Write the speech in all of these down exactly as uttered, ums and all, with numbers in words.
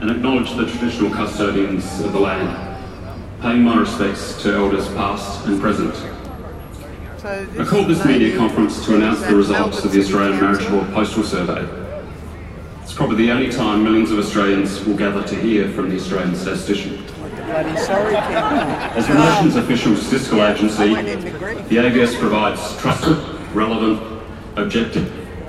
and acknowledge the traditional custodians of the land, paying my respects to elders past and present. So I called this media conference to announce the results of the Australian Marriage Law Postal Survey. It's probably the only time millions of Australians will gather to hear from the Australian statistician. Bloody sorry, As the nation's official statistical agency, the A B S provides trusted, relevant, objective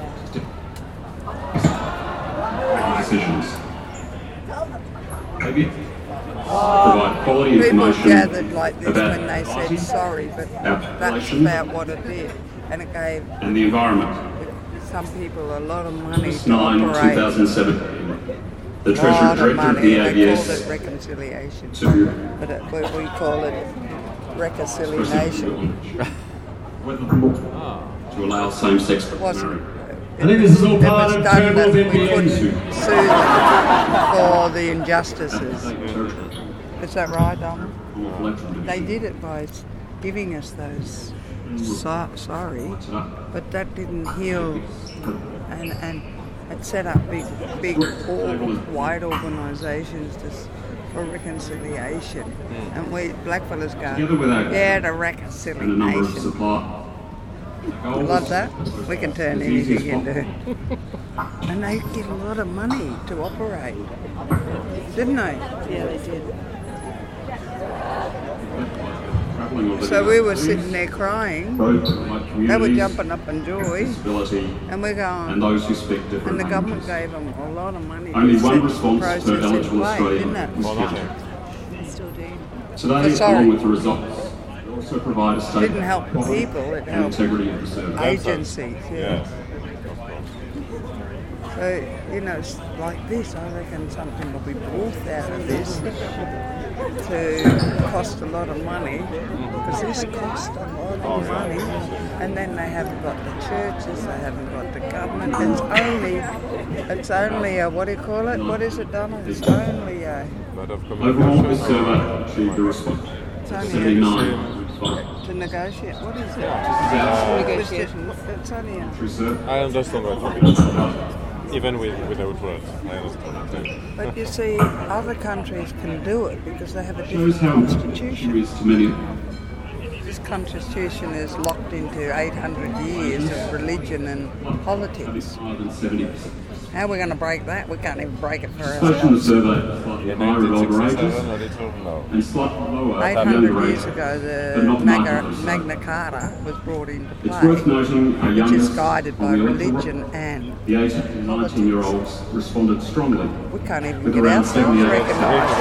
decisions. Maybe provide quality People information gathered like this about when they said sorry, but our that's population about what it did. And it gave and the environment. some people a lot of money August to ninth, operate. two thousand seven, the A Treasury lot of Director of money. the A B They called S it reconciliation. to But it, we, we call it reconciliation. whether to allow same-sex It wasn't. marriage. It, I think this is all it part was of done that Turnbull's we M B N. couldn't sue them for the injustices. Is that right, Dom? They did it by s- giving us those so, sorry, but that didn't heal, and and it set up big, big, all, wide organisations to, s- for reconciliation, and we blackfellas Together with go, our- yeah, to and a number of reconciliation. supply. Like that, we can turn anything into, and they get a lot of money to operate, didn't they? Yeah, they did. So we were sitting there crying. They were jumping up in joy, and we're and going. those who speak different And the government languages. gave them a lot of money. Only to one set the response per process in eligible play, Australian didn't was it? counted. They still do. Today, Oh, sorry. along with the results, we also provide a statement Didn't help the people, it and helped integrity of the survey. agencies. Yeah. So you know, it's like this. I reckon something will be brought out of this to cost a lot of money, because this cost a lot of money, and then they haven't got the churches, they haven't got the government. It's only, it's only a, what do you call it? What is it, Donald? It's only a, Overall, this survey achieved a response it's of only a, seventy-nine responses. to negotiate. What is it? Uh, Negotiations. It's only a, Research. I understand what you mean. Even with, without words, I understand. but you see, other countries can do it because they have a Shows different how important constitution. it is to many. This constitution is locked into eight hundred years of religion and politics. Higher than seventy percent. How are we going to break that? We can't even break it for Participation in the ourselves. survey is slightly In higher at older nineteen ages sixty-seven, a little no. and slightly lower eight at hundred younger years ages. ago, but the not Magna, markedly so. Magna Carta was brought into It's worth play, noting our which youngest is guided by on the electoral religion roll, and the eighteen and nineteen year olds responded strongly. we can't even With get around ourselves seventy-eight recognised.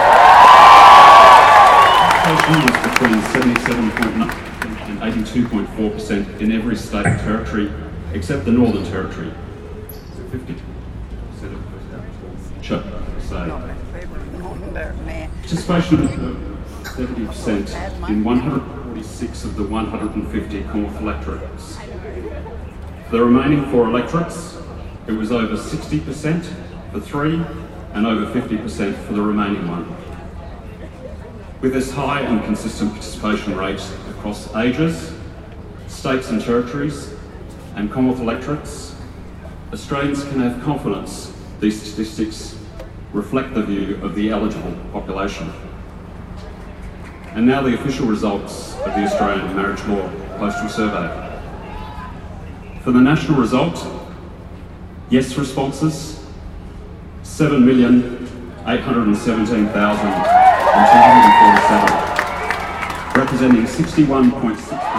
Participation was between seventy-seven point nine and eighty-two point four percent in every state and territory except the Northern Territory. fifty percent of Sure, say. Not many people in there, man. Participation of seventy percent in one hundred forty-six of the one hundred fifty Commonwealth electorates. For the remaining four electorates, it was over sixty percent for three and over fifty percent for the remaining one. With this high and consistent participation rate across ages, states and territories, and Commonwealth electorates, Australians can have confidence these statistics reflect the view of the eligible population. And now the official results of the Australian Marriage Law Postal Survey. For the national result, yes responses, seven million eight hundred seventeen thousand two hundred forty-seven, representing sixty-one point six percent.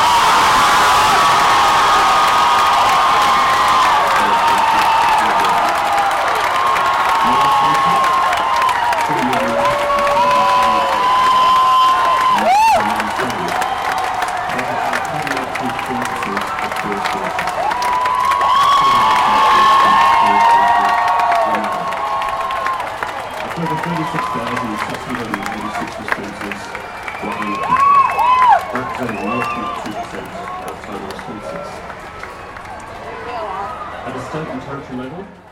Over thirty-six thousand six hundred eighty-six responses were unelected, representing zero point two percent of total responses. At a state and territory level,